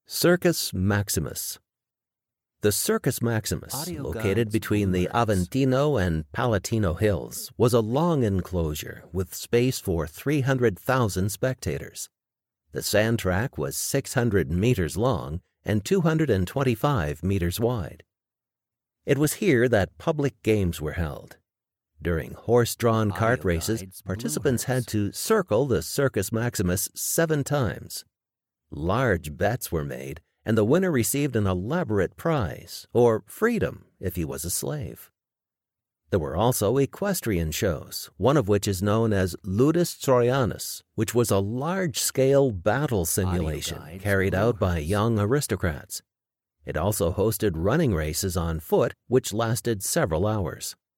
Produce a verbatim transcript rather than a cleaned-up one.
Circus Maximus. The Circus Maximus, Audio located guides between the words. Aventino and Palatino Hills, was a long enclosure with space for three hundred thousand spectators. The sand track was six hundred meters long and two hundred twenty-five meters wide. It was here that public games were held. During horse-drawn cart Audio races, guides participants Blue had to circle the Circus Maximus seven times. Large bets were made, and the winner received an elaborate prize, or freedom if he was a slave. There were also equestrian shows, one of which is known as Ludus Troianus, which was a large-scale battle simulation guides carried out by Blue young aristocrats. It also hosted running races on foot, which lasted several hours.